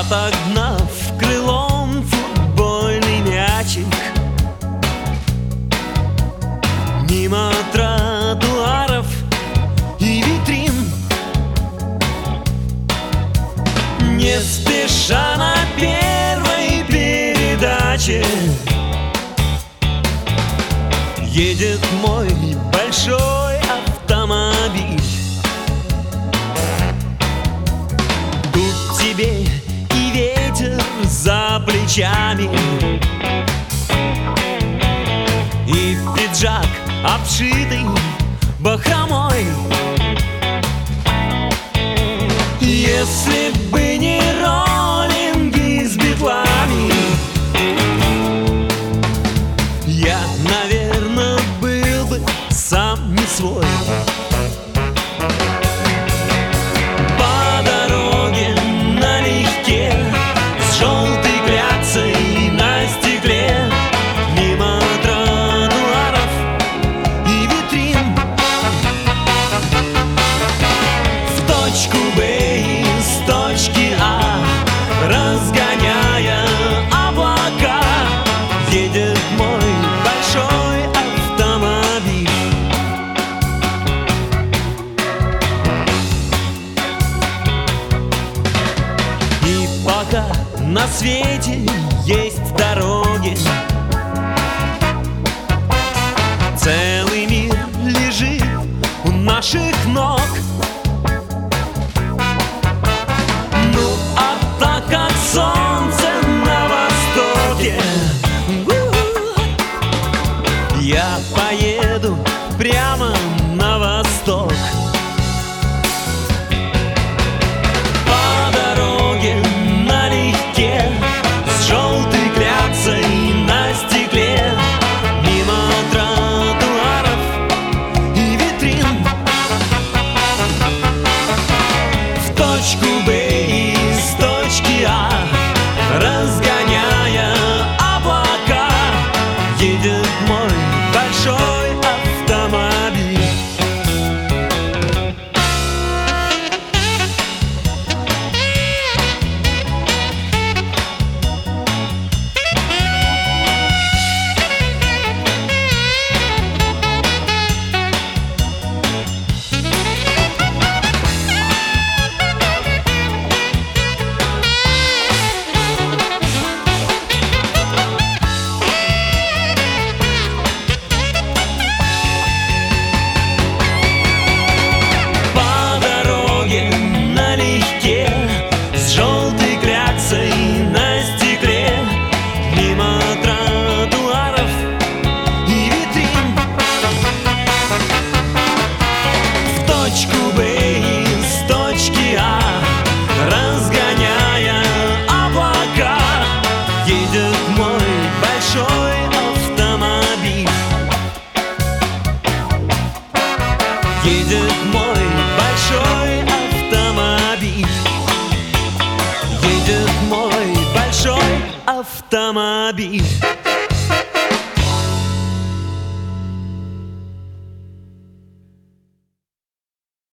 отогнав крылом футбольный мячик мимо тротуаров и витрин, не спеша на первой передаче едет мой большой автомобиль. Тут тебе и ветер за плечами, и пиджак, обшитый бахромой. Если бы не роллинги с битлами, я, наверное, был бы сам не свой. По дороге налегке, с желтой кляксой на стекле, мимо тротуаров и витрин, в точку Б из точки А, разгоняя облака, едет мой большой автомобиль. И пока на свете есть дороги,